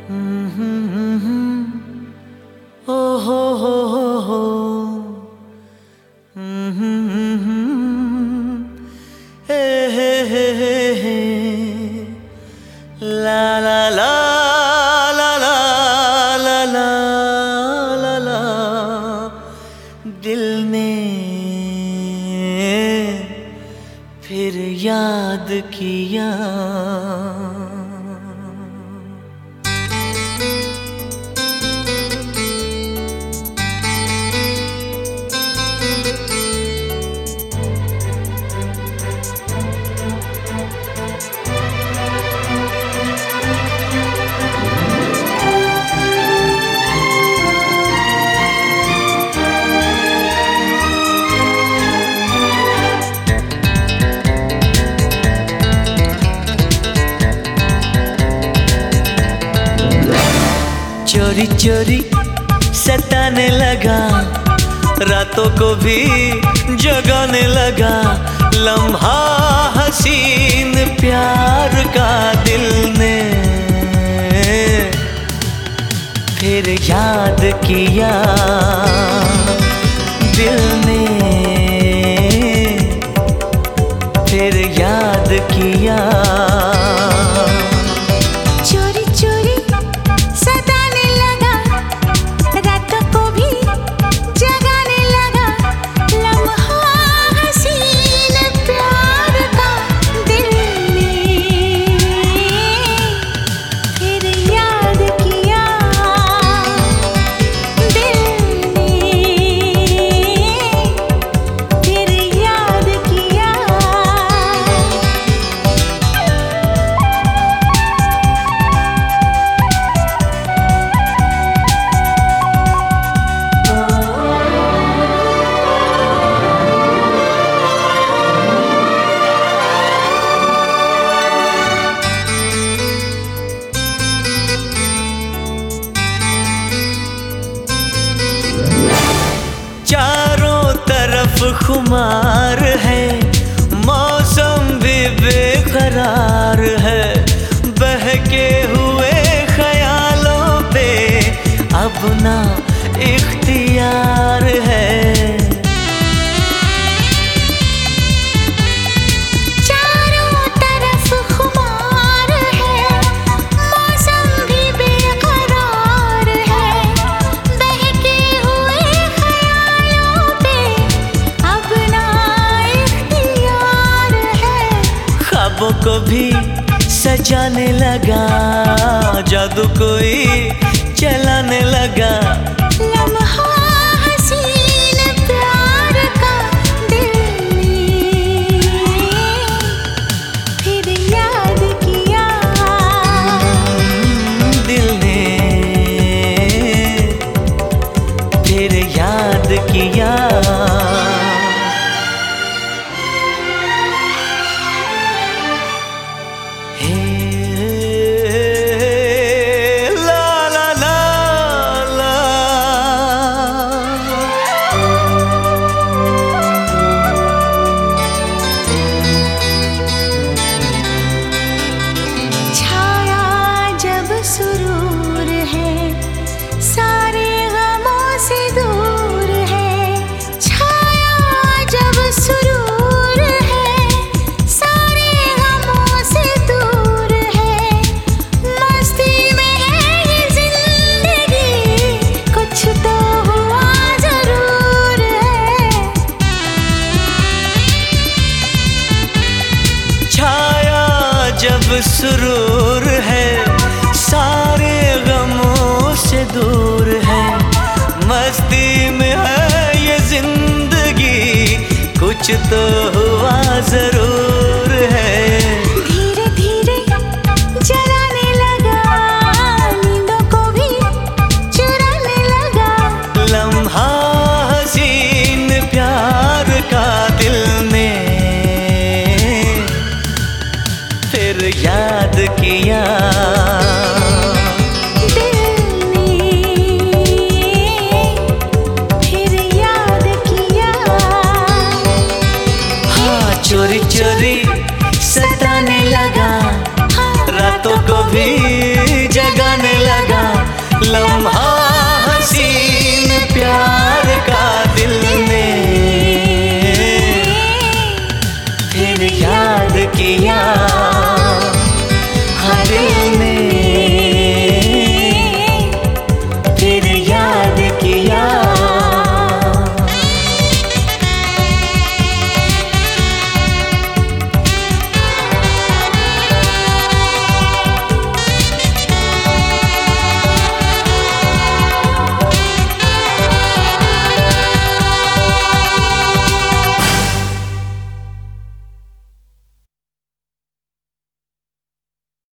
ओ हो हे ला ला ला ला ला ला ला ला ला दिल ने फिर याद किया। चोरी चोरी सताने लगा, रातों को भी जगाने लगा। लम्हा हसीन प्यार का दिल ने फिर याद किया। दिल ने फिर याद किया। खुमार है, मौसम भी बेकरार है। बहके हुए ख्यालों पे अपना इख्तियार है। को भी सजाने लगा, जादू कोई चलाने लगा। लम्हा हसीन प्यार का दिल ने फिर याद किया। दिल ने फिर याद किया। सुरूर है, सारे गमों से दूर है। छाया जब सुरूर है, सारे गमों से दूर है। मस्ती में है ये जिंदगी, कुछ तो हुआ जरूर है। छाया जब सुरूर है, सारे गमों से दूर है। मस्ती में है ये जिंदगी, कुछ तो हुआ जरूर है। धीरे धीरे जलाने लगा, नींदों को भी चुराने लगा। लम्हा हसीन प्यार का दिल ने फिर याद किया।